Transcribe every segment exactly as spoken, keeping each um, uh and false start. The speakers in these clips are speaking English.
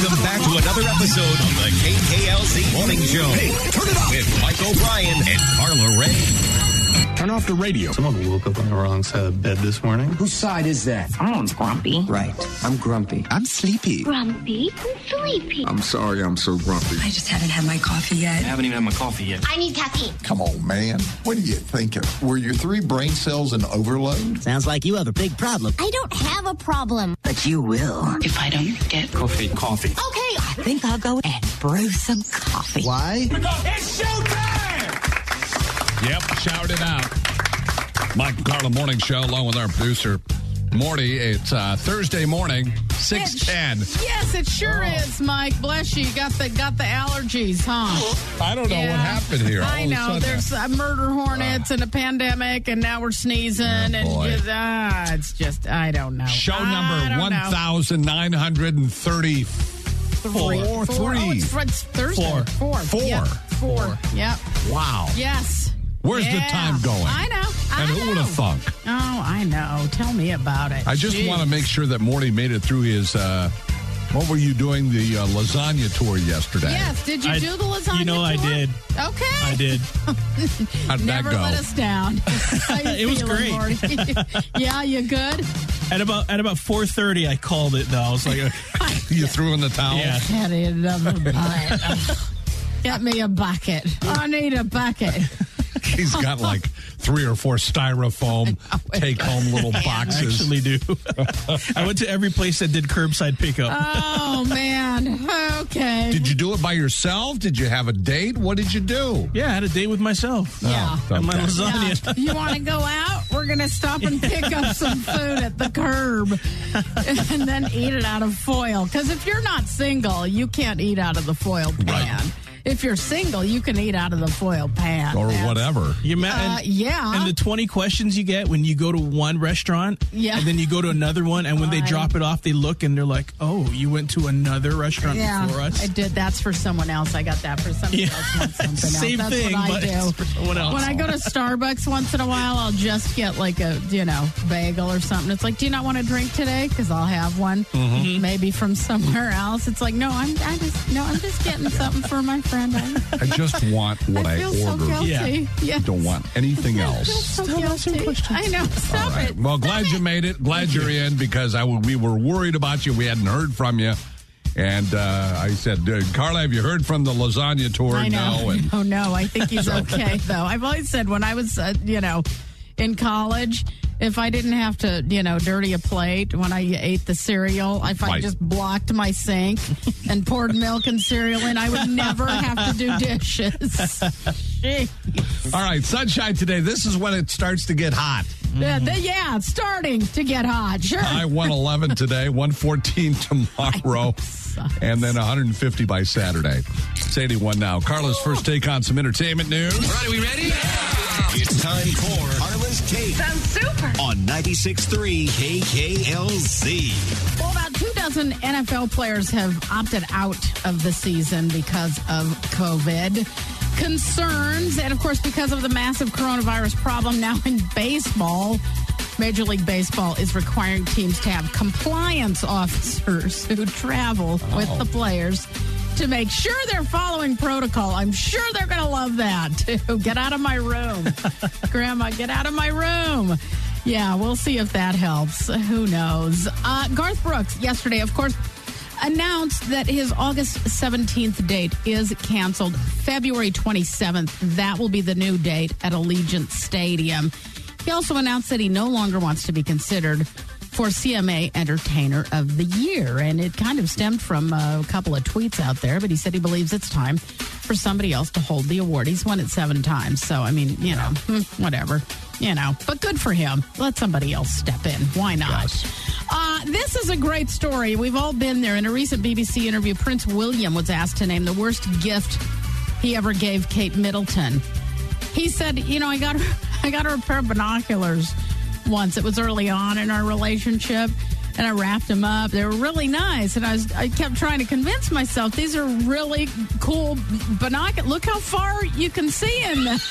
Welcome back to another episode of the K K L Z Morning Show. Hey, turn it up! With Mike O'Brien and Carla Ray. Turn off the radio. Someone woke up on the wrong side of bed this morning. Whose side is that? Someone's grumpy. Right. I'm grumpy. I'm sleepy. Grumpy and sleepy. I'm sorry I'm so grumpy. I just haven't had my coffee yet. I haven't even had my coffee yet. I need caffeine. Come on, man. What are you thinking? Were your three brain cells in overload? Sounds like you have a big problem. I don't have a problem. But you will if I don't get Coffee, coffee. Okay. I think I'll go and brew some coffee. Why? Because it's showtime! Yep, shout it out. Mike and Carla Morning Show, along with our producer, Morty. It's uh, Thursday morning, six ten. Yes, it sure oh. is, Mike. Bless you. You got the got the allergies, huh? I don't know yeah. what happened here. I know. There's uh, murder hornets uh, and a pandemic, and now we're sneezing. Oh, and just, uh, it's just, I don't know. Show I number one thousand nine hundred thirty-four. Three. Four. Three. Oh, it's, it's Thursday. Four. Four. Four. Yep. Four. Four. Yep. Wow. Yes. Where's yeah. the time going? I know. I and who know. would have thunk? Oh, I know. Tell me about it. I just Jeez. want to make sure that Morty made it through his, uh, what were you doing, the uh, lasagna tour yesterday? Yes. Did you I, do the lasagna You know tour? I did. Okay. I did. How'd Never that go? let us down. It was great. Morty? Yeah, you good? At about at about four thirty, I called it, though. I was like, okay. You threw in the towel? Yeah. Get another bucket. Get me a bucket. I need a bucket. He's got like three or four styrofoam take-home little boxes. I actually do. I went to every place that did curbside pickup. Oh, man. Okay. Did you do it by yourself? Did you have a date? What did you do? Yeah, I had a date with myself. Yeah. Oh, And my okay. lasagna. Yeah. You want to go out? We're going to stop and pick up some food at the curb and then eat it out of foil. Because if you're not single, you can't eat out of the foil pan. Right. If you're single, you can eat out of the foil pan. Or That's- whatever. You ma- Uh, and, yeah. and the twenty questions you get when you go to one restaurant, Yeah. and then you go to another one, and when they Right. drop it off, they look and they're like, "Oh, you went to another restaurant Yeah, before us." I did. That's for someone else. I got that for somebody Yeah. else. Wants something Same else. That's thing, what I but do. it's for someone else. When I go to Starbucks once in a while, I'll just get like a, you know, bagel or something. It's like, do you not want a drink today? Because I'll have one. Mm-hmm. Maybe from somewhere else. It's like, no, I'm, I just, no, I'm just getting something for my friend. I, I just want what I I, feel so ordered. guilty. Yeah. Yes. Don't want anything I feel else. so Still got some guilty. questions. I know. Stop All right. it. Well, Stop glad it. you made it. Glad you're in because I w- we were worried about you. We hadn't heard from you. And uh, I said, uh, Carla, have you heard from the lasagna tour? I know. No. And Oh, no. I think he's okay, though. I've always said when I was, uh, you know, in college, if I didn't have to, you know, dirty a plate when I ate the cereal, if I Right. just blocked my sink and poured milk and cereal in, I would never have to do dishes. Jeez. all right, sunshine today. This is when it starts to get hot. Yeah, the, yeah, it's starting to get hot. Sure. High one eleven today, one fourteen tomorrow, and then one hundred fifty by Saturday. It's eighty-one now. Carla's first take on some entertainment news. All right, are we ready? Yeah. It's time for Carla's Take. Sounds super. On ninety-six point three K K L Z. Well, about two dozen N F L players have opted out of the season because of COVID concerns. And, of course, because of the massive coronavirus problem now in baseball, Major League Baseball is requiring teams to have compliance officers who travel oh. with the players to make sure they're following protocol. I'm sure they're going to love that, too. Get out of my room. Grandma, get out of my room. Yeah, we'll see if that helps. Who knows? Uh, Garth Brooks, yesterday, of course, announced that his August seventeenth date is canceled. February twenty-seventh, that will be the new date at Allegiant Stadium. He also announced that he no longer wants to be considered for C M A Entertainer of the Year. And it kind of stemmed from a couple of tweets out there, but he said he believes it's time for somebody else to hold the award. He's won it seven times. So, I mean, you know, whatever, you know, but good for him. Let somebody else step in. Why not? Yes. Uh, this is a great story. We've all been there. In a recent B B C interview, Prince William was asked to name the worst gift he ever gave Kate Middleton. He said, you know, I got her, I got her a pair of binoculars once. It was early on in our relationship, and I wrapped them up. They were really nice, and I was I kept trying to convince myself these are really cool binoculars. Look how far you can see in them.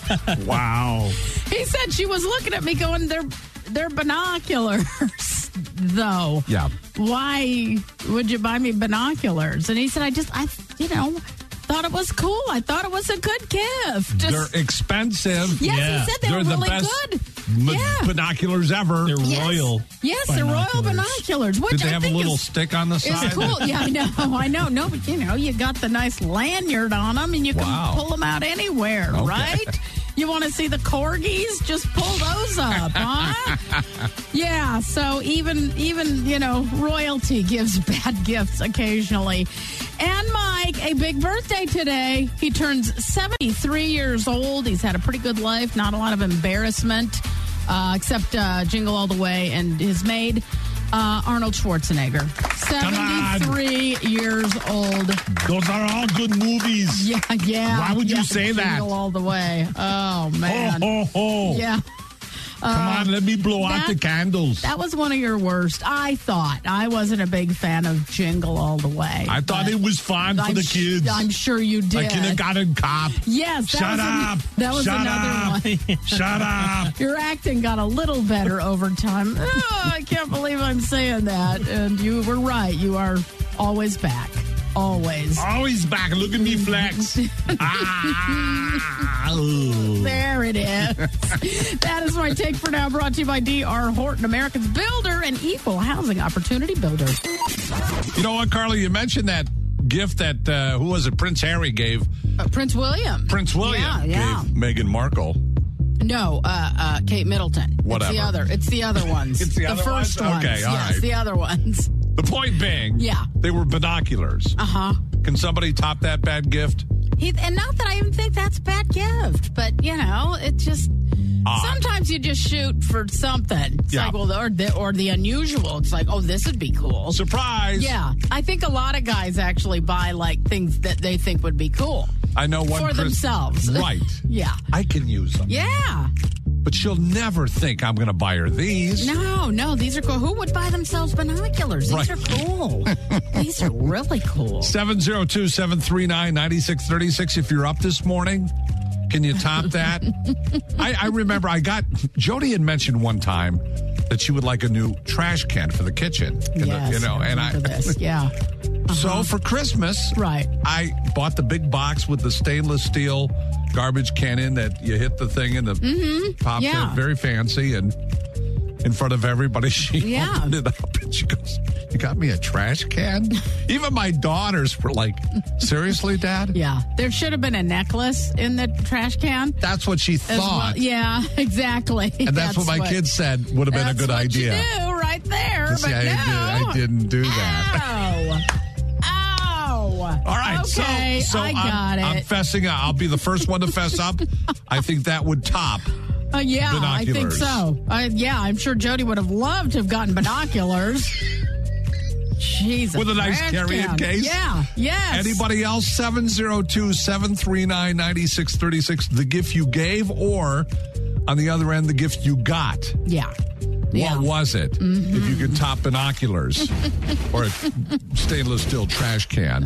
Wow. He said she was looking at me going, they're, they're binoculars. though. Yeah. Why would you buy me binoculars? And he said, I just, I, you know, thought it was cool. I thought it was a good gift. Just, They're expensive. yes, Yeah. he said they They're were the really best good. m- Yeah. binoculars ever. They're Yes. royal. Yes, they're royal binoculars. Which Did they I have a think little is, stick on the side? It's cool. Yeah, I know. I know. No, but you know, you got the nice lanyard on them, and you can Wow. pull them out anywhere, Okay. right? You want to see the corgis? Just pull those up, huh? Yeah. So even even you know, royalty gives bad gifts occasionally. And Mike, a big birthday today. He turns seventy-three years old. He's had a pretty good life. Not a lot of embarrassment, uh, except uh, Jingle All the Way and his maid. Uh, Arnold Schwarzenegger, seventy-three years old. Those are all good movies. Yeah, yeah. Why would you yeah, say that? Jingle All the Way. Oh, man. Ho, ho, ho. Yeah. Come on, let me blow out that- the candles. That was one of your worst. I thought. I wasn't a big fan of Jingle All the Way. I thought but it was fun for I'm the sh- kids. I'm sure you did. Like Kindergarten Cop. Yes. That Shut was an- up. that was Shut another up. one. Shut up. Your acting got a little better over time. Oh, I can't believe I'm saying that. And you were right. You are always back. Always. Always back. Look at me flex. ah, ooh. There it is. That is my take for now, brought to you by D R. Horton, America's builder and equal housing opportunity builder. You know what, Carly? You mentioned that gift that, uh, who was it, Prince Harry gave? Uh, Prince William. Prince William Yeah, yeah. gave Meghan Markle. No, uh, uh, Kate Middleton. Whatever. It's the other. It's the other ones. It's the other first ones? ones. Okay, all yes, right. the other ones. The point being, Yeah. they were binoculars. Uh huh. Can somebody top that bad gift? He, and not that I even think that's a bad gift, but you know, it just Odd. sometimes you just shoot for something. It's Yeah. like, well, or the, or the unusual. It's like, oh, this would be cool. Surprise! Yeah, I think a lot of guys actually buy like things that they think would be cool I know one for Chris- themselves. Right. Yeah. I can use them. Yeah. But she'll never think I'm going to buy her these. No, no, these are cool. Who would buy themselves binoculars? These Right. are cool. These are really cool. seven oh two, seven three nine, nine six three six. If you're up this morning, can you top that? I, I remember I got, Jody had mentioned one time that she would like a new trash can for the kitchen. In Yes, the, you know, I and I, remember this. Yeah. so for Christmas, Right. I bought the big box with the stainless steel garbage can in that you hit the thing and the pops Yeah. in, very fancy, and in front of everybody, she Yeah. opened it up and she goes, "You got me a trash can?" Even my daughters were like, "Seriously, Dad?" Yeah. There should have been a necklace in the trash can. That's what she as thought. well. Yeah, exactly. And that's, what my kids said would have been a that's good what idea. You do right there, See, but I, no. did, I didn't do that. Ow. Ow. All right, Okay, so, so I I'm, got I'm it. fessing up. I'll be the first one to fess up. I think that would top. Uh, yeah, I think Binoculars. so. Uh, yeah, I'm sure Jody would have loved to have gotten binoculars. Jesus. With a nice trash carry-in can. case? Yeah, yes. Anybody else? seven oh two, seven three nine, nine six three six. The gift you gave, or on the other end, the gift you got. Yeah. Yeah. What was it? Mm-hmm. If you could top binoculars or a stainless steel trash can.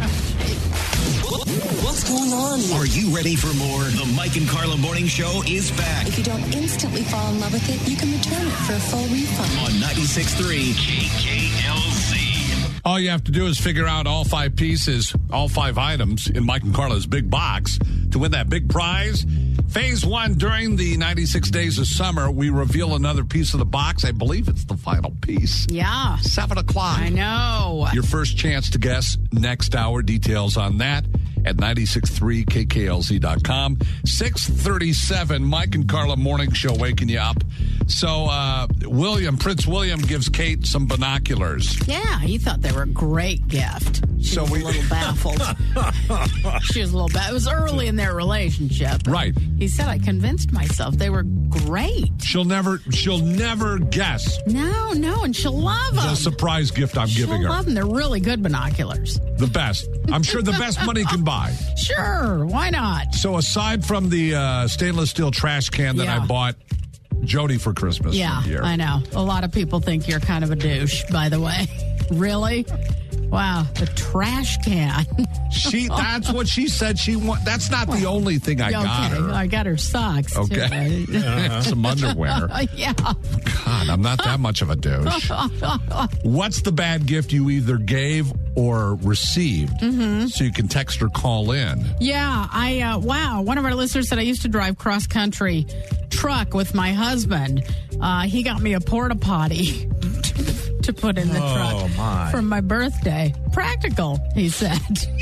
What's going on? Are you ready for more? The Mike and Carla Morning Show is back If you don't instantly fall in love with it, you can return it for a full refund. on ninety-six point three K K L Z. All you have to do is figure out all five pieces, all five items in Mike and Carla's big box to win that big prize. Phase one, during the ninety-six days of summer, we reveal another piece of the box. I believe it's the final piece. Yeah. Seven o'clock. I know. Your first chance to guess next hour. Details on that at nine six three K K L Z dot com. six thirty-seven, Mike and Carla Morning Show waking you up. So, uh, William, Prince William gives Kate some binoculars. Yeah, he thought they were a great gift. She So was we- a little baffled. She was a little bad. It was early in their relationship. Right. He said, I convinced myself they were great. She'll never, she'll never guess No, no, and she'll love them. the surprise gift I'm She'll giving her. love them. They're really good binoculars. The best. I'm sure the best money can buy. Sure, why not? So aside from the uh, stainless steel trash can that Yeah. I bought Jody for Christmas Yeah, one year. I know. A lot of people think you're kind of a douche, by the way. Really? Wow, the trash can. She that's what she said she want. That's not the only thing I okay, got her. I got her socks. Okay. Too. Uh, some underwear. Yeah. God, I'm not that much of a douche. What's the bad gift you either gave or received? Mm-hmm. So you can text or call in. Yeah, I, uh, wow. One of our listeners said I used to drive cross country truck with my husband. Uh, he got me a porta potty to put in the oh, truck my. for my birthday. Practical, he said.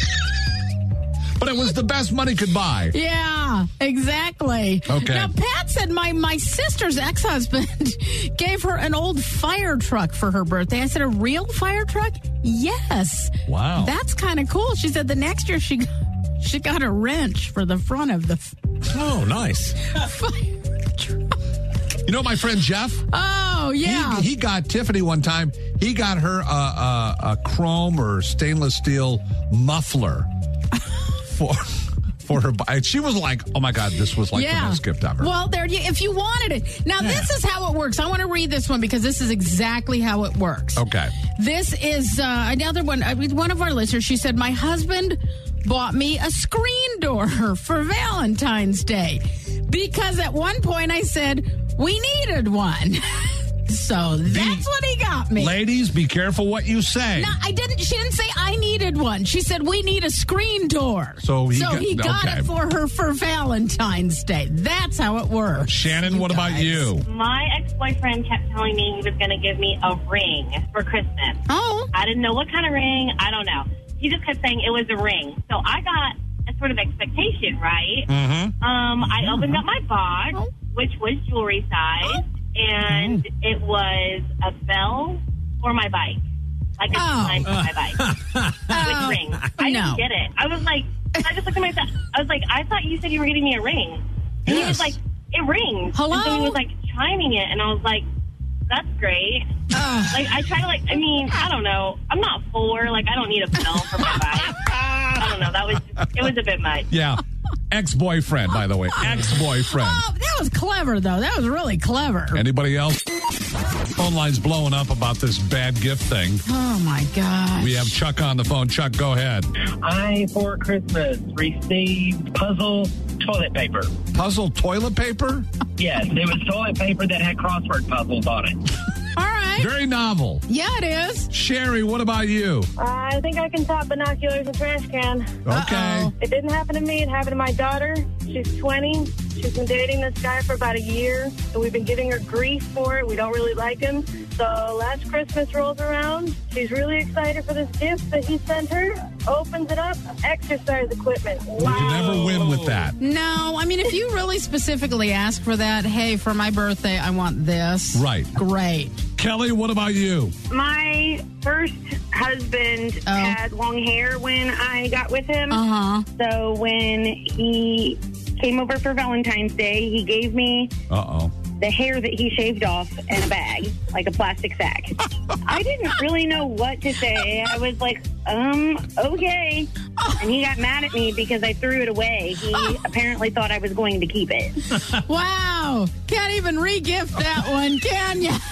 But it was the best money could buy. Yeah, exactly. Okay. Now, Pat said my, my sister's ex-husband gave her an old fire truck for her birthday. I said, a real fire truck? Yes. Wow. That's kind of cool. She said the next year she she got a wrench for the front of the Oh, nice. fire truck. You know my friend Jeff? Oh, yeah. He, he got Tiffany one time. He got her a, a, a chrome or stainless steel muffler for for her. And she was like, "Oh my God, this was like yeah. the best gift ever." Well, there. You, if you wanted it, now Yeah. this is how it works. I want to read this one because this is exactly how it works. Okay. This is uh, another one. I mean, one of our listeners. She said, "My husband bought me a screen door for Valentine's Day because at one point I said we needed one." So that's what he got me. Ladies, be careful what you say. No, I didn't. She didn't say I needed one. She said we need a screen door. So he so got- he got okay. it for her for Valentine's Day. That's how it works. Shannon, what about you? My ex-boyfriend kept telling me he was going to give me a ring for Christmas. Oh. I didn't know what kind of ring. I don't know. He just kept saying it was a ring. So I got a sort of expectation, right? Mm-hmm. Um, I opened up my box, Oh. which was jewelry size, and it was a bell for my bike. Like a Oh. sign for my bike. Oh. With rings. I No. didn't get it. I was like, I just looked at myself. I was like, I thought you said you were getting me a ring. And he Yes. was like, it rings. Hello? And so he was like chiming it, and I was like, that's great. Uh. Like, I try to, like, I mean, I don't know. I'm not four. Like, I don't need a bell for my bike. I don't know. That was, it was a bit much. Yeah. Ex-boyfriend, by the way. Ex-boyfriend. Oh, that was clever, though. That was really clever. Anybody else? Phone line's blowing up about this bad gift thing. Oh, my gosh. We have Chuck on the phone. Chuck, go ahead. I, for Christmas, received puzzle toilet paper. Puzzle toilet paper? Yes, it was toilet paper that had crossword puzzles on it. All right. Very novel. Yeah, it is. Sherry, what about you? I think I can top binoculars and trash can. Okay. Uh-oh. It didn't happen to me. It happened to my daughter. She's twenty. She's been dating this guy for about a year, and we've been giving her grief for it. We don't really like him. So last Christmas rolls around. She's really excited for this gift that he sent her. Opens it up. Exercise equipment. Wow. You never win with that. No, I mean, if you really specifically ask for that, hey, for my birthday, I want this. Right. Great. Kelly, what about you? My first husband Oh. had long hair when I got with him. Uh-huh. So when he came over for Valentine's Day, he gave me Uh-oh. the hair that he shaved off in a bag, like a plastic sack. I didn't really know what to say. I was like, um, okay. And he got mad at me because I threw it away. He apparently thought I was going to keep it. Wow. Can't even re-gift that one, can you?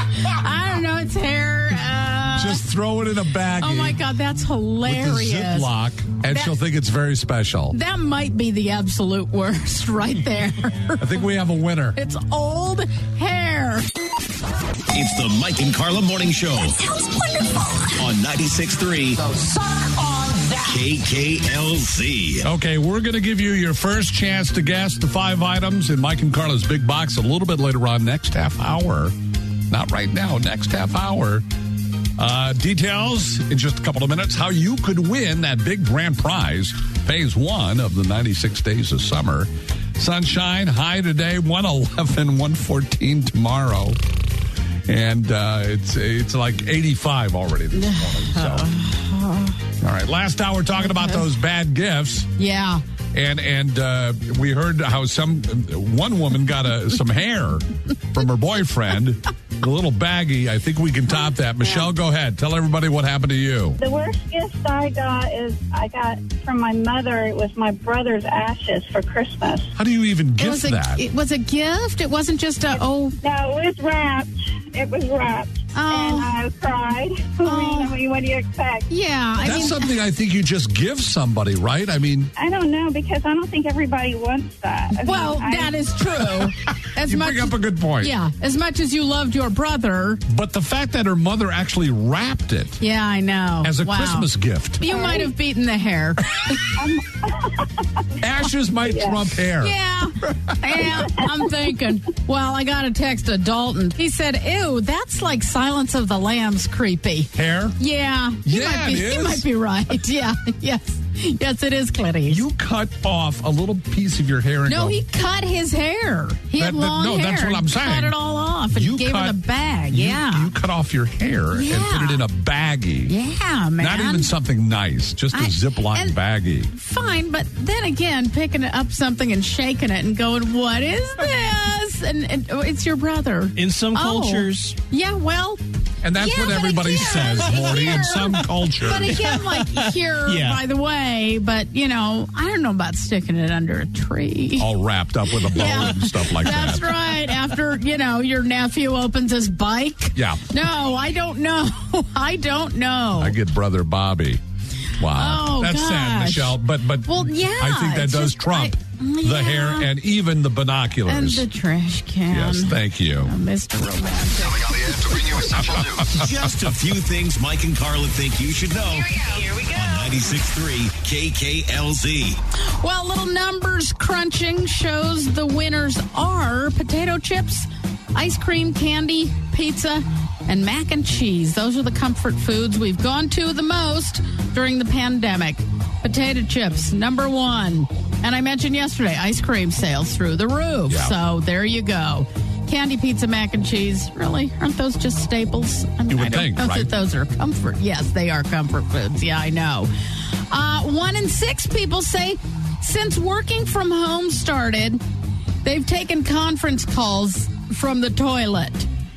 I don't know. It's hair. Uh, Just throw it in a baggie. oh, my God. That's hilarious. With a Ziploc, and That- she'll think it's very special. That might be the absolute worst right there. I think we have a winner. It's old hair. It's the Mike and Carla Morning Show. That sounds wonderful. On ninety-six point three. So suck on that. K K L Z. Okay, we're going to give you your first chance to guess the five items in Mike and Carla's Big Box a little bit later on, next half hour. Not right now, next half hour. Uh, details in just a couple of minutes. How you could win that big grand prize, phase one of the ninety-six days of summer. Sunshine, high today, one eleven, one fourteen tomorrow. And uh, it's it's like eighty-five already this morning. So. All right, last hour talking about those bad gifts. Yeah. And and uh, we heard how some one woman got a, some hair from her boyfriend, a little baggie. I think we can top that. Michelle, go ahead. Tell everybody what happened to you. The worst gift I got is I got from my mother. It was my brother's ashes for Christmas. How do you even It gift was, a, that? it was a gift. It wasn't just a, oh. No, it was wrapped. It was wrapped. and I cried. Oh. I mean, what do you expect? Yeah. I That's mean, something I think you just give somebody, right? I mean, I don't know, because I don't think everybody wants that. I well, mean, I- that is true. As you much, bring up a good point. Yeah. As much as you loved your brother. But the fact that her mother actually wrapped it Yeah, I know. as a Wow. Christmas gift. You might have beaten the hair. Ashes might trump hair. Yeah. Yeah, I'm thinking. Well, I got a text of Dalton. He said, ew, that's like Silence of the Lambs creepy. Hair? Yeah. He Yeah, might be, it He is. might be right. Yeah. Yes. Yes, it is Clint Eastwood. You cut off a little piece of your hair and No, go, he cut his hair. He had That- that- long no, hair. that's what I'm saying. Cut it all off and You gave cut- her the bag. you, Yeah. you cut off your hair and Yeah. put it in a baggie. Yeah, man. Not even something nice, just a I- Ziploc and- baggie. Fine, but then again, picking up something and shaking it and going, what is this? And, and oh, it's your brother. In some Oh. cultures. Yeah, well. And that's yeah, what but everybody again, says, Morty, in here- some culture. But again, like here, Yeah. by the way, but, you know, I don't know about sticking it under a tree. All wrapped up with a bow Yeah. and stuff like That's that. right. After, you know, your nephew opens his bike. Yeah. No, I don't know. I don't know. I get brother Bobby. Wow. Oh, That's sad, gosh. Michelle. But but Well, yeah, I think that it's does just- trump I- the yeah. hair and even the And binoculars. the trash can. Yes, thank you. Oh, Mister Romantic. Coming on the end to bring you essential news. Just a few things Mike and Carla think you should know. Here we go. Here we go. On ninety-six point three K K L Z. Well, little numbers crunching shows the winners are potato chips, ice cream, candy, pizza, and mac and cheese. Those are the comfort foods we've gone to the most during the pandemic. Potato chips, number one. And I mentioned yesterday, ice cream sales through the roof. Yeah. So there you go. Candy, pizza, mac and cheese. Really? Aren't those just staples? I mean, You would I don't think, know right? that those are comfort. Yes, they are comfort foods. Yeah, I know. Uh, one in six people say since working from home started, they've taken conference calls from the toilet.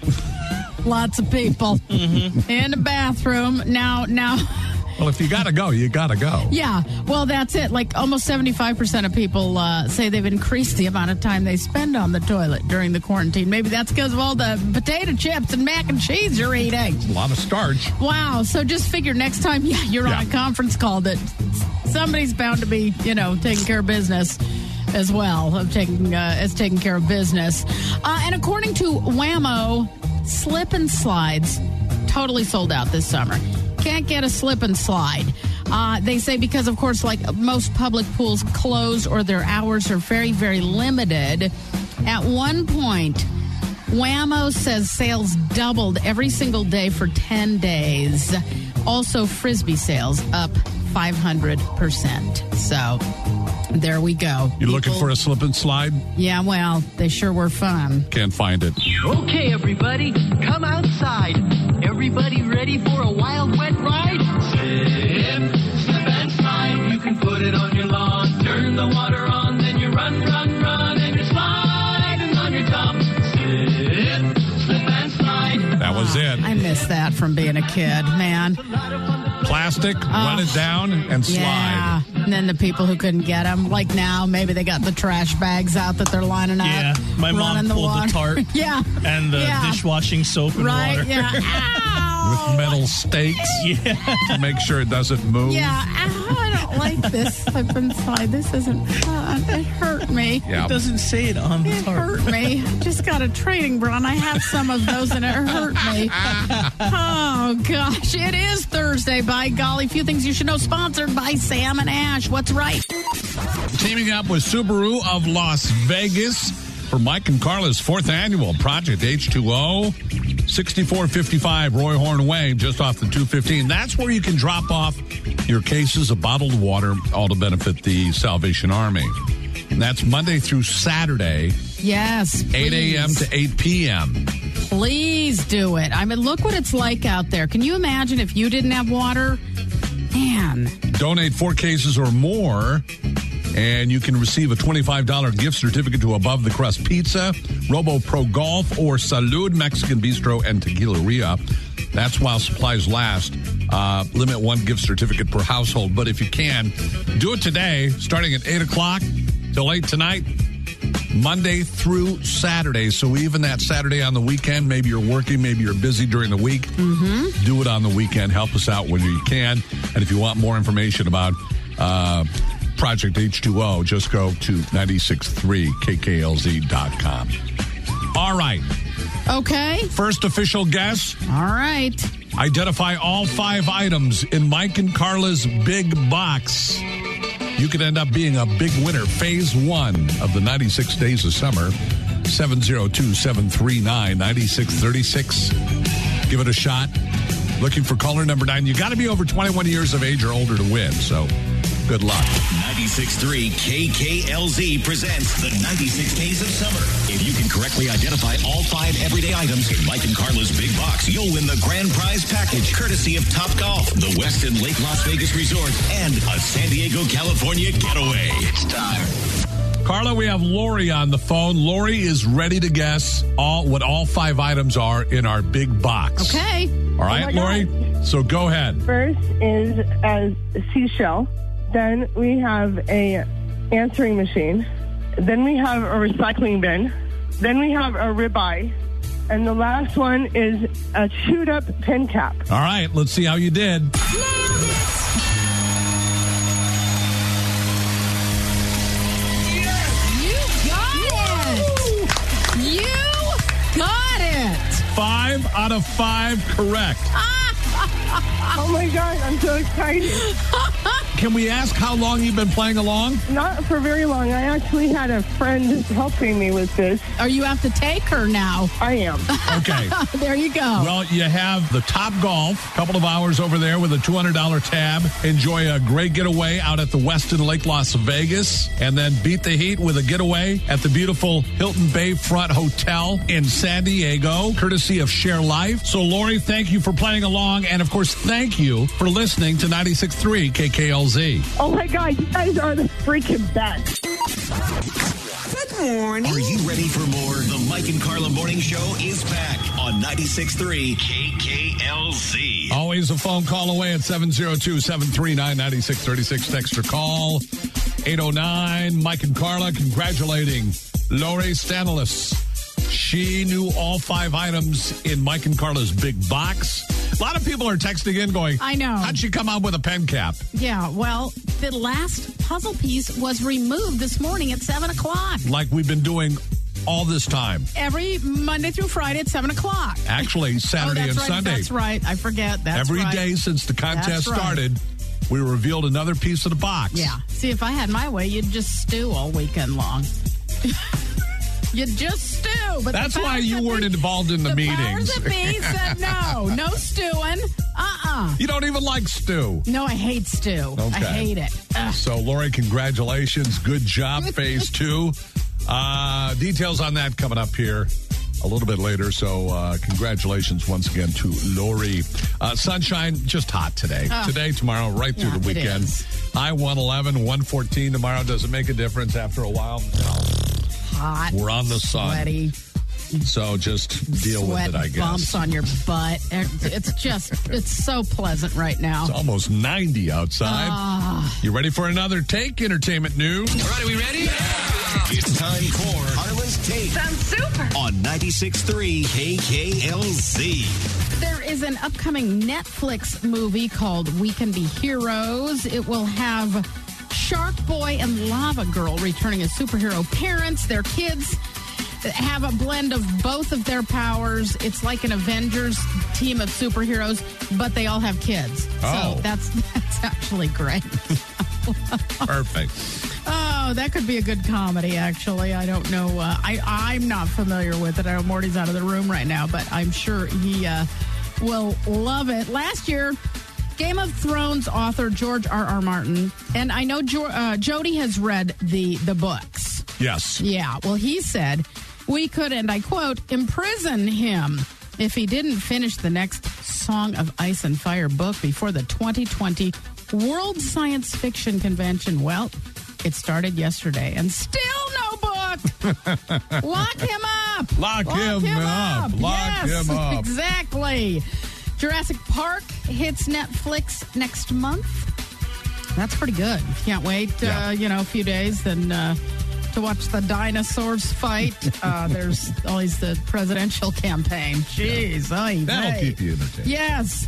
Lots of people Mm-hmm. in the bathroom. Now, now, Well, if you got to go, you got to go. yeah, well, that's it. Like almost seventy-five percent of people uh, say they've increased the amount of time they spend on the toilet during the quarantine. Maybe that's because of all the potato chips and mac and cheese you're eating. A lot of starch. Wow. So just figure next time yeah, you're Yeah. on a conference call that somebody's bound to be, you know, taking care of business as well, of taking uh, as taking care of business. Uh, and according to Whammo, slip and slides totally sold out this summer. Can't get a slip and slide. Uh, they say because, of course, like most public pools closed or their hours are very, very limited. At one point, Whammo says sales doubled every single day for ten days. Also, Frisbee sales up five hundred percent. So there we go. You looking for a slip and slide? Yeah, well, they sure were fun. Can't find it. Okay, everybody, come outside. Everybody ready for a wild, wet ride? Slip, slip and slide. You can put it on your lawn. Turn the water on, then you run, run, run, and you're sliding on your top. Slip, slip and slide. That was it. I miss that from being a kid, man. Plastic, run it down, and slide. Yeah. And then the people who couldn't get them, like now, maybe they got the trash bags out that they're lining up. Yeah, my mom running pulled the, water. tart yeah. and the Yeah. dishwashing soap and Right, water. yeah. Ow. With metal stakes Yeah. to make sure it doesn't move. Yeah, ow, I don't like this slip and slide. This isn't fun. It hurt me. Yeah. It doesn't say it on the It tart. hurt me. Just got a training bra, and I have some of those, and it hurt me. Oh, gosh. It is Thursday, by golly. Few things you should know. Sponsored by Sam and Ash. What's right? Teaming up with Subaru of Las Vegas for Mike and Carla's fourth annual Project H two O, sixty-four fifty-five Roy Horn Way, just off the two fifteen. That's where you can drop off your cases of bottled water, all to benefit the Salvation Army. And that's Monday through Saturday, Yes. eight a.m. please. to eight p.m. Please do it. I mean, look what it's like out there. Can you imagine if you didn't have water? Man. Donate four cases or more, and you can receive a twenty-five dollars gift certificate to Above the Crust Pizza, Robo Pro Golf, or Salud Mexican Bistro and Tequileria. That's while supplies last. Uh, limit one gift certificate per household. But if you can, do it today, starting at eight o'clock till eight tonight. Monday through Saturday. So even that Saturday on the weekend, maybe you're working, maybe you're busy during the week. Mm-hmm. Do it on the weekend. Help us out when you can. And if you want more information about uh, Project H two O, just go to nine six three K K L Z dot com. All right. Okay. First official guess. All right. Identify all five items in Mike and Carla's big box. You could end up being a big winner. Phase one of the ninety-six Days of Summer. seven oh two, seven three nine, nine six three six. Give it a shot. Looking for caller number nine. You got to be over twenty-one years of age or older to win. So good luck. ninety-six point three K K L Z presents the ninety-six Days of Summer. If you can correctly identify all five everyday items in Mike and Carla's big box, you'll win the grand prize package, courtesy of Top Golf, the Westin Lake Las Vegas Resort, and a San Diego, California getaway. It's time. Carla, we have Lori on the phone. Lori is ready to guess all what all five items are in our big box. Okay. All right, Oh Lori. God. So go ahead. First is a seashell. Then we have a answering machine. Then we have a recycling bin. Then we have a ribeye. And the last one is a chewed up pen cap. All right, let's see how you did. You got it. You got it. Five out of five correct. Oh my God, I'm so excited. Can we ask how long you've been playing along? Not for very long. I actually had a friend helping me with this. Or you have to take her now. I am. Okay. There you go. Well, you have the Top Golf, a couple of hours over there with a two hundred dollars tab. Enjoy a great getaway out at the Westin Lake Las Vegas. And then beat the heat with a getaway at the beautiful Hilton Bayfront Hotel in San Diego, courtesy of Share Life. So, Lori, thank you for playing along. And, of course, thank you for listening to ninety-six point three K K L Z. Oh my God, you guys are the freaking best. Good morning. Are you ready for more? The Mike and Carla Morning Show is back on ninety-six point three K K L Z. Always a phone call away at seven oh two, seven three nine, nine six three six. Text or call eight oh nine. Mike and Carla congratulating Lori Stanilis. She knew all five items in Mike and Carla's big box. A lot of people are texting in going, I know. How'd she come out with a pen cap? Yeah, well, the last puzzle piece was removed this morning at seven o'clock. Like we've been doing all this time. Every Monday through Friday at seven o'clock. Actually, Saturday oh, and right, Sunday. That's right. I forget. That's Every right. day since the contest Right. started, we revealed another piece of the box. Yeah. See, if I had my way, you'd just stew all weekend long. You'd just stew. But That's the why you powers weren't that be- involved in the, the meetings. powers that be said no. No stewing. Uh-uh. You don't even like stew. No, I hate stew. Okay. I hate it. Ugh. So, Lori, congratulations. Good job, phase two. Uh, details on that coming up here a little bit later. So, uh, congratulations once again to Lori. Uh, sunshine, just hot today. Oh. Today, tomorrow, right through Yeah, the it weekend. is. High one eleven, one fourteen tomorrow. Does it make a difference after a while? Hot. We're on the sun. Sweaty. So just deal Sweat with it, I guess. bumps on your butt. It's just, it's so pleasant right now. It's almost ninety outside. Ah. You ready for another take? Entertainment news. All right, are we ready? Yeah. It's time for Carla's Take. Sounds super. On ninety-six point three K K L Z. There is an upcoming Netflix movie called We Can Be Heroes. It will have Shark Boy and Lava Girl returning as superhero parents. Their kids have a blend of both of their powers. It's like an Avengers team of superheroes, but they all have kids. Oh. So that's that's actually great. Perfect. Oh, that could be a good comedy, actually. I don't know. Uh, I, I'm not familiar with it. I know Morty's out of the room right now, but I'm sure he uh, will love it. Last year, Game of Thrones author George R. R. Martin, and I know jo- uh, Jody has read the, the books. Yes. Yeah, well, he said we could, and I quote, imprison him if he didn't finish the next Song of Ice and Fire book before the twenty twenty World Science Fiction Convention. Well, it started yesterday, and still no book. Lock him up. Lock, him, him up. up. Lock Yes, him up. Exactly. Jurassic Park hits Netflix next month. That's pretty good. Can't wait, Yeah. uh, you know, a few days, then uh, to watch the dinosaurs fight. Uh, there's always the presidential campaign. Jeez. Yeah. Oy, That'll oy. keep you entertained. Yes.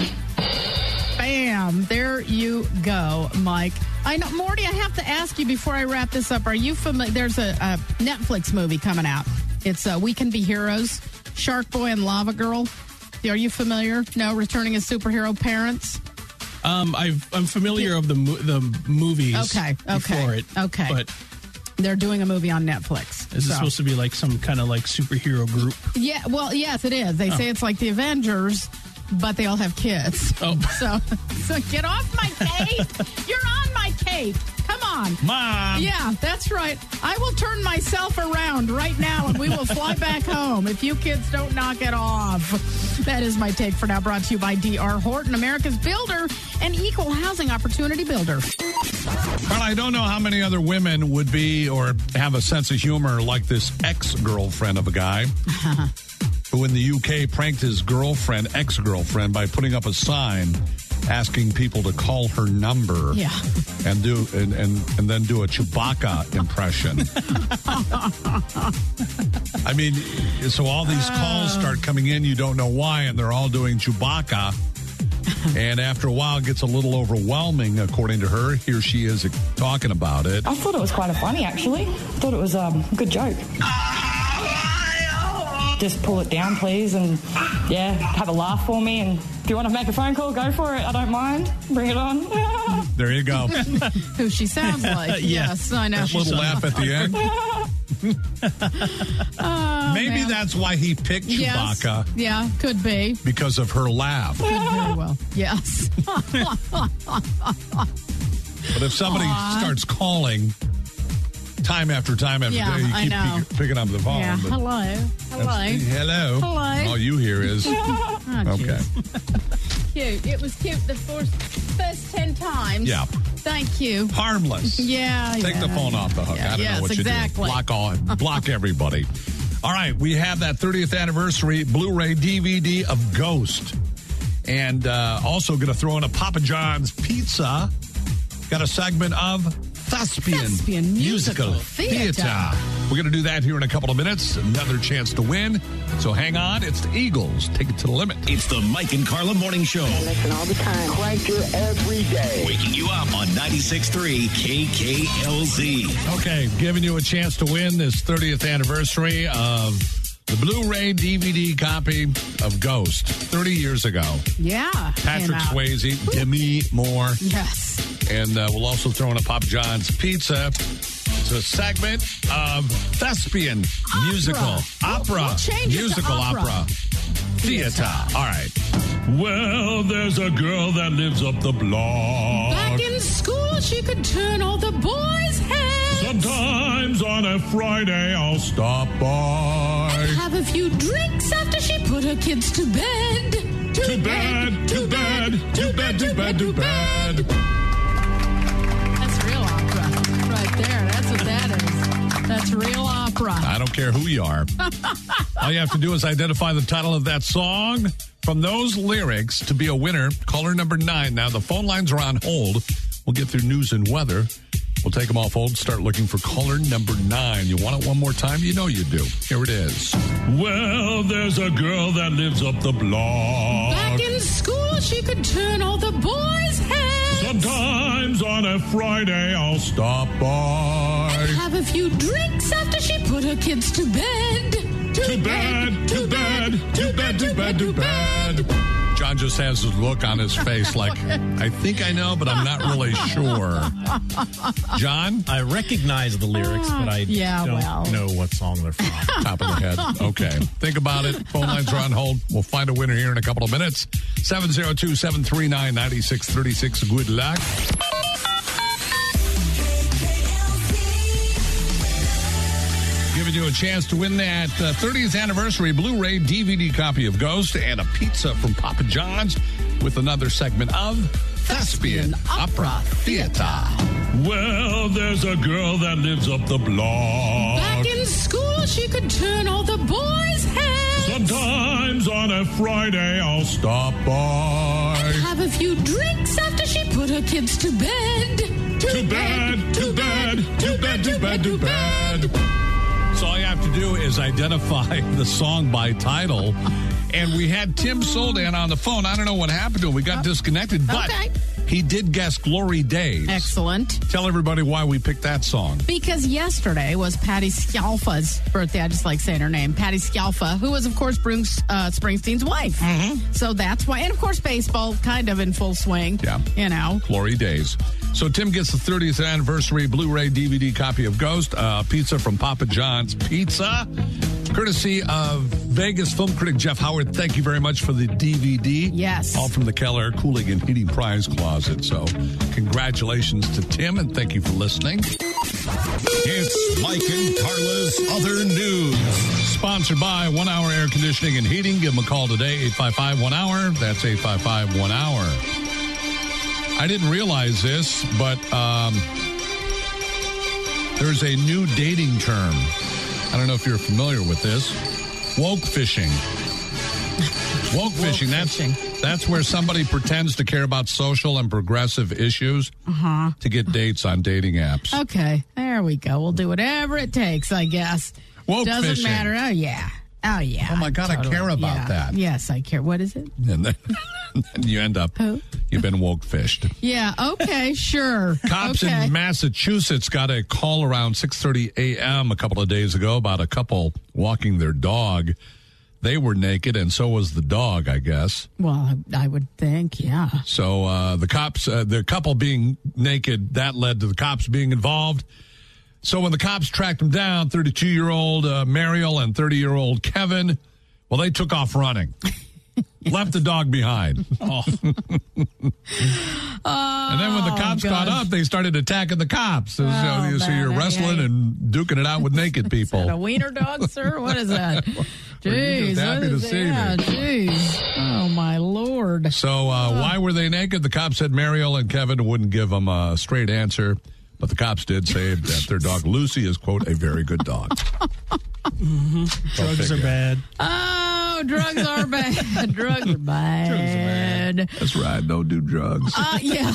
Bam. There you go, Mike. I know, Morty, I have to ask you before I wrap this up. Are you familiar? There's a, a Netflix movie coming out. It's uh, We Can Be Heroes, Shark Boy and Lava Girl. Are you familiar? No? Returning as superhero parents? Um, I've, I'm familiar of the mo- the movies Okay, okay, before it. okay. But they're doing a movie on Netflix. is so. it supposed to be like some kind of like superhero group? Yeah, well, yes, it is. They Oh. say it's like the Avengers, but they all have kids. Oh. So, so get off my cape. You're on my cape. Come on. Mom. Yeah, that's right. I will turn myself around right now and we will fly back home if you kids don't knock it off. That is my take for now, brought to you by D R Horton, America's builder and equal housing opportunity builder. Well, I don't know how many other women would be or have a sense of humor like this ex-girlfriend of a guy who in the U K pranked his girlfriend, ex-girlfriend, by putting up a sign asking people to call her number. Yeah. And do and, and, and then do a Chewbacca impression. I mean, so all these calls start coming in, you don't know why, and they're all doing Chewbacca. And after a while, it gets a little overwhelming, according to her. Here she is talking about it. I thought it was quite funny, actually. I thought it was um, a good joke. Just pull it down, please, and, yeah, have a laugh for me. And if you want to make a phone call, go for it. I don't mind. Bring it on. There you go. Who she sounds like. Yeah. Yes, I know. A little laugh at the end. Oh, Maybe man. that's why he picked Yes. Chewbacca. Yeah, could be. Because of her laugh. Could very well. Yes. But if somebody Aw. starts calling time after time after Yeah, day, you I keep know. pick- picking up the phone. Yeah. but Hello. Hello. that's- Hello. Hello. All you hear is, Oh, okay. jeez. Cute. It was cute the first, first ten times. Yeah. Thank you. Harmless. Yeah. Take yeah. the phone off the hook. Yeah, I don't yes, know what you exactly. do. Block all, block everybody. All right, we have that thirtieth anniversary Blu-ray D V D of Ghost. And uh, also going to throw in a Papa John's pizza. Got a segment of Thespian, Thespian Musical Theater. We're going to do that here in a couple of minutes. Another chance to win. So hang on. It's the Eagles. Take it to the limit. It's the Mike and Carla Morning Show. Listen all the time. Cranker every day. Waking you up on ninety-six point three K K L Z. Okay, giving you a chance to win this thirtieth anniversary of the Blu-ray D V D copy of Ghost thirty years ago. Yeah. Patrick came out. Swayze, Demi Moore. Yes. And uh, we'll also throw in a Papa John's pizza. It's a segment of Thespian Opera. musical opera, We'll change it to musical opera. opera, theater. All right. Well, there's a girl that lives up the block. Back in school, she could turn all the boys' heads. Sometimes on a Friday, I'll stop by. And have a few drinks after she put her kids to bed. To, To bed, to bed, to bed, to bed, to bed. That's real opera right there. That's what that is. That's real opera. I don't care who you are. All you have to do is identify the title of that song. From those lyrics to be a winner, caller number nine. Now, the phone lines are on hold. We'll get through news and weather. We'll take them off hold, start looking for caller number nine. You want it one more time? You know you do. Here it is. Well, there's a girl that lives up the block. Back in school, she could turn all the boys' heads. Sometimes on a Friday, I'll stop by. And have a few drinks after she put her kids to bed. To bed, to bed, to bed, to bed, to bed. John just has his look on his face like, I think I know, but I'm not really sure. John? I recognize the lyrics, but I Yeah, don't well. know what song they're from. Top of the head. Okay. Think about it. Phone lines are on hold. We'll find a winner here in a couple of minutes. seven oh two, seven three nine, nine six three six. Good luck. Giving you a chance to win that uh, thirtieth anniversary Blu-ray D V D copy of Ghost and a pizza from Papa John's with another segment of Thespian Opera Theater. Well, there's a girl that lives up the block. Back in school, she could turn all the boys' heads. Sometimes on a Friday, I'll stop by. And have a few drinks after she put her the kids to bed. Too bad, too bad, too bad, too bad, too bad. So all you have to do is identify the song by title. And we had Tim Soldan on the phone. I don't know what happened to him. We got oh. disconnected, but okay. he did guess Glory Days. Excellent. Tell everybody why we picked that song. Because yesterday was Patti Scialfa's birthday. I just like saying her name. Patti Scialfa, who was, of course, Bruce uh, Springsteen's wife. Mm-hmm. So that's why. And, of course, baseball kind of in full swing. Yeah. You know. Glory Days. So Tim gets the thirtieth anniversary Blu-ray D V D copy of Ghost, uh, pizza from Papa John's Pizza, courtesy of Vegas film critic Jeff Howard. Thank you very much for the D V D. Yes. All from the Keller Cooling and Heating Prize Closet. So congratulations to Tim, and thank you for listening. It's Mike and Carla's Other News. Sponsored by One Hour Air Conditioning and Heating. Give them a call today, eight five five, one hour. That's eight five five, one hour. I didn't realize this, but um, there's a new dating term. I don't know if you're familiar with this. Woke fishing. Woke fishing. That's fishing. That's where somebody pretends to care about social and progressive issues uh-huh. to get dates on dating apps. Okay, there we go. We'll do whatever it takes, I guess. Woke Doesn't fishing. matter. Oh, yeah. Oh, yeah. Oh, my God, totally. I care about yeah. that. Yes, I care. What is it? And then, and then you end up, Who? You've been woke fished. Yeah, okay, sure. Cops okay. in Massachusetts got a call around six thirty a.m. a couple of days ago about a couple walking their dog. They were naked, and so was the dog, I guess. Well, I would think, yeah. So uh, the cops, uh, the couple being naked, that led to the cops being involved. So when the cops tracked them down, thirty-two-year-old uh, Mariel and thirty-year-old Kevin, well, they took off running. Left the dog behind. Oh. oh, and then when the cops gosh. caught up, they started attacking the cops. So, oh, you see, you're wrestling and duking it out with naked people. Is that a wiener dog, sir? What is that? Jeez. Well, happy to see yeah, me. Jeez. Oh, my Lord. So uh, oh. why were they naked? The cops said Mariel and Kevin wouldn't give them a straight answer. But the cops did say that their dog Lucy is, quote, a very good dog. mm-hmm. Drugs are bad. Oh, drugs are bad. drugs are bad. Drugs are bad. That's right. Don't do drugs. Uh, yeah.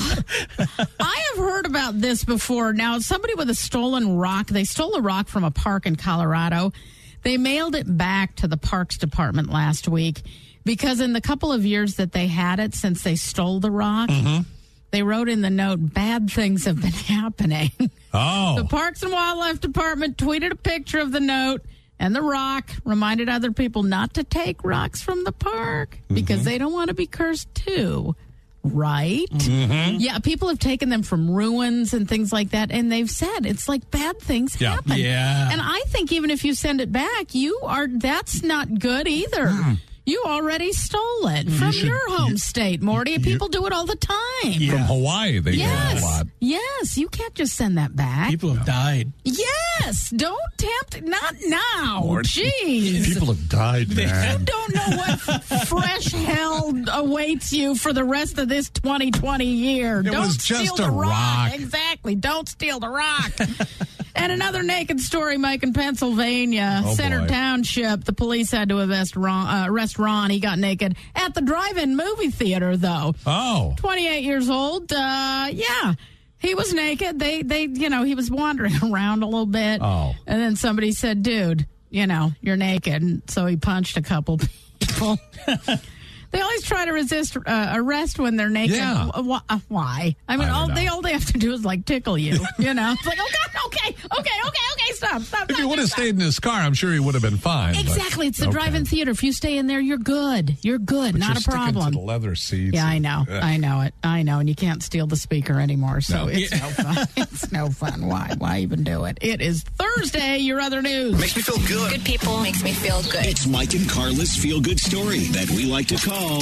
I have heard about this before. Now, somebody with a stolen rock, they stole a rock from a park in Colorado. They mailed it back to the Parks Department last week because in the couple of years that they had it since they stole the rock, mm-hmm. they wrote in the note, bad things have been happening. Oh. The Parks and Wildlife Department tweeted a picture of the note and the rock, reminded other people not to take rocks from the park because mm-hmm. they don't want to be cursed too. Right? Mm-hmm. Yeah, people have taken them from ruins and things like that, and they've said it's like bad things yeah. happen. Yeah. And I think even if you send it back, you are that's not good either. Mm. You already stole it from you should, your home you, state, Morty. You, People do it all the time. Yeah. From Hawaii, they yes. do it a lot. Yes, you can't just send that back. People have died. Yes, don't tempt. Not now. Morty. Jeez. People have died, man. You don't know what fresh hell awaits you for the rest of this twenty twenty year. It don't was steal just the a rock. rock. Exactly. Don't steal the rock. And another naked story, Mike, in Pennsylvania, oh, Center boy. Township. The police had to arrest Ron, uh, arrest Ron. He got naked at the drive-in movie theater, though. Oh. twenty-eight years old. Uh, yeah. He was naked. They, they, you know, he was wandering around a little bit. Oh. And then somebody said, dude, you know, you're naked. And so he punched a couple people. They always try to resist uh, arrest when they're naked. Yeah. Why? I mean, I all know. they all they have to do is like tickle you. You know, it's like, oh God, okay, okay, okay, okay, stop, stop. If stop, he would have stop. stayed in his car, I'm sure he would have been fine. Exactly, but, it's the okay. drive-in theater. If you stay in there, you're good. You're good, but not you're a sticking problem. To the leather seats. Yeah, I know, Ugh. I know it, I know, and you can't steal the speaker anymore. So No. it's Yeah. no fun. It's no fun. Why? Why even do it? It is Thursday. Your other news Makes me feel good. Good people makes me feel good. It's Mike and Carla's Feel Good Story that we like to call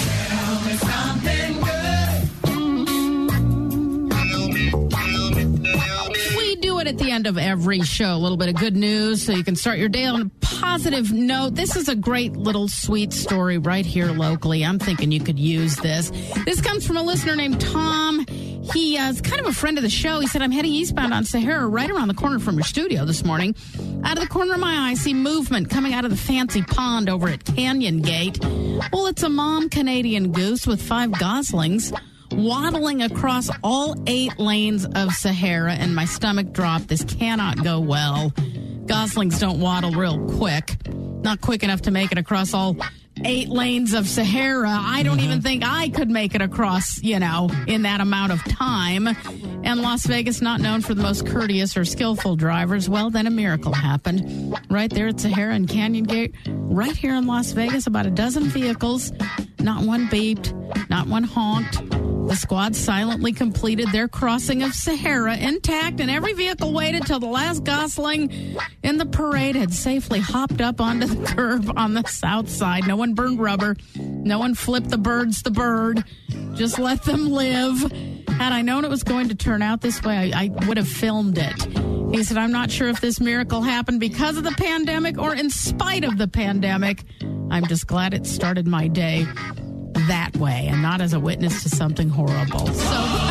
We do it at the end of every show. A little bit of good news so you can start your day on a positive note. This is a great little sweet story right here locally. I'm thinking you could use this. This comes from a listener named Tom. He uh, is kind of a friend of the show. He said, I'm heading eastbound on Sahara right around the corner from your studio this morning. Out of the corner of my eye, I see movement coming out of the fancy pond over at Canyon Gate. Well, it's a mom Canadian goose with five goslings. waddling across all eight lanes of Sahara, and my stomach dropped. This cannot go well. Goslings don't waddle real quick. Not quick enough to make it across all eight lanes of Sahara. I don't mm-hmm. even think I could make it across, you know, in that amount of time. And Las Vegas, not known for the most courteous or skillful drivers. Well, then a miracle happened. Right there at Sahara and Canyon Gate, right here in Las Vegas, about a dozen vehicles. Not one beeped, not one honked. The squad silently completed their crossing of Sahara intact, and every vehicle waited till the last Gosling in the parade had safely hopped up onto the curb on the south side. No one burned rubber. No one flipped the birds the bird. Just let them live. Had I known it was going to turn out this way, I, I would have filmed it. He said, I'm not sure if this miracle happened because of the pandemic or in spite of the pandemic. I'm just glad it started my day that way and not as a witness to something horrible. So,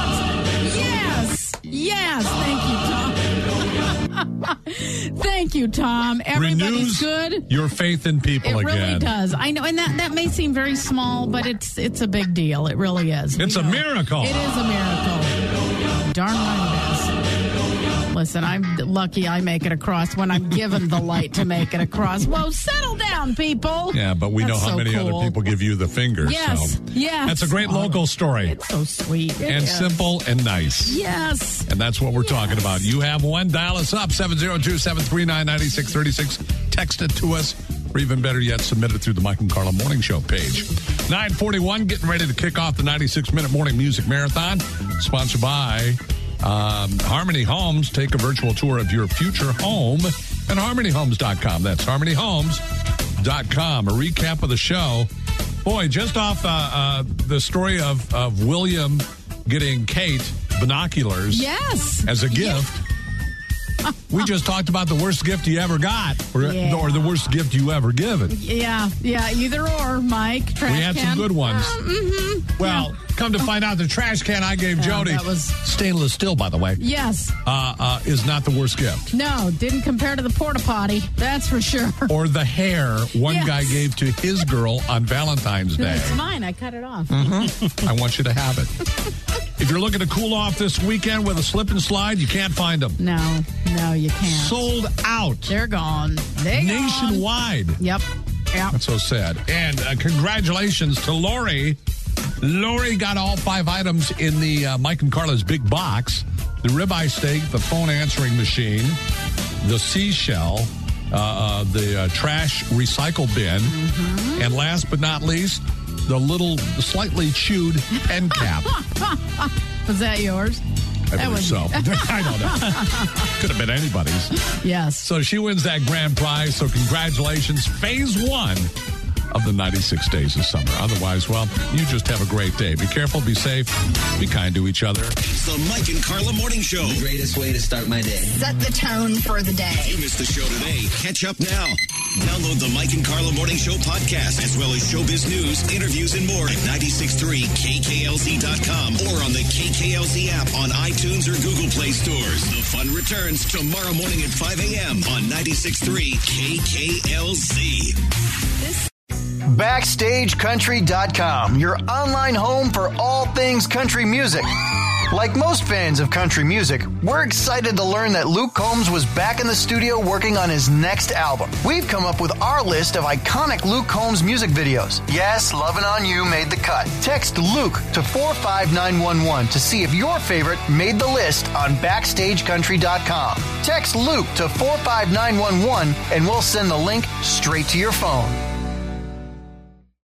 yes, yes, thank you, Tom. Thank you, Tom. Everybody's Renews good. Your faith in people it again. It really does. I know, and that, that may seem very small, but it's it's a big deal. It really is. It's we a know. miracle. It is a miracle. Darn right it is. Listen, I'm lucky I make it across when I'm given the light to make it across. Whoa, settle down, people. Yeah, but we That's know how so many cool. other people give you the finger. Yes, so. yes. That's a great Oh, local story. It's so sweet. It and is. simple and nice. Yes. And that's what we're yes. talking about. You have one. Dial us up, seven oh two, seven three nine, nine six three six. Text it to us. Or even better yet, submit it through the Mike and Carla Morning Show page. nine forty-one, getting ready to kick off the ninety-six minute morning music marathon. Sponsored by um, Harmony Homes. Take a virtual tour of your future home at harmony homes dot com. That's harmony homes dot com. A recap of the show. Boy, just off uh, uh, the story of, of William getting Kate binoculars yes. as a gift. We just talked about the worst gift you ever got, or, yeah. or the worst gift you ever given. Yeah, yeah, either or, Mike. Trash we had can. some good ones. Uh, mm-hmm. Well, yeah. come to find out, the trash can I gave yeah, Jody, that was stainless steel, by the way. Yes, uh, uh, is not the worst gift. No, didn't compare to the porta potty. That's for sure. Or the hair one yes. guy gave to his girl on Valentine's Day. It's mine. I cut it off. Mm-hmm. I want you to have it. If you're looking to cool off this weekend with a slip and slide, you can't find them. No, no, you can't. Sold out. They're gone. They're nationwide. Gone. Yep. Yep. That's so sad. And uh, congratulations to Lori. Lori got all five items in the uh, Mike and Carla's big box. The ribeye steak, the phone answering machine, the seashell, uh, uh, the uh, trash recycle bin, mm-hmm. and last but not least, the little slightly chewed pen cap. Was that yours? I that believe was... so. I don't know. Could have been anybody's. Yes. So she wins that grand prize. So congratulations. Phase one of the ninety-six days of summer. Otherwise, well, you just have a great day. Be careful, be safe, be kind to each other. It's the Mike and Carla Morning Show. The greatest way to start my day. Set the tone for the day. If you missed the show today, catch up now. Download the Mike and Carla Morning Show podcast, as well as showbiz news, interviews, and more at nine six three K K L Z dot com or on the K K L Z app on iTunes or Google Play stores. The fun returns tomorrow morning at five a.m. on ninety-six point three K K L Z. Backstage Country dot com, your online home for all things country music. Like most fans of country music, we're excited to learn that Luke Combs was back in the studio working on his next album. We've come up with our list of iconic Luke Combs music videos. Yes, Lovin' On You made the cut. Text Luke to four five nine one one to see if your favorite made the list on Backstage Country dot com. Text Luke to four five nine one one and we'll send the link straight to your phone.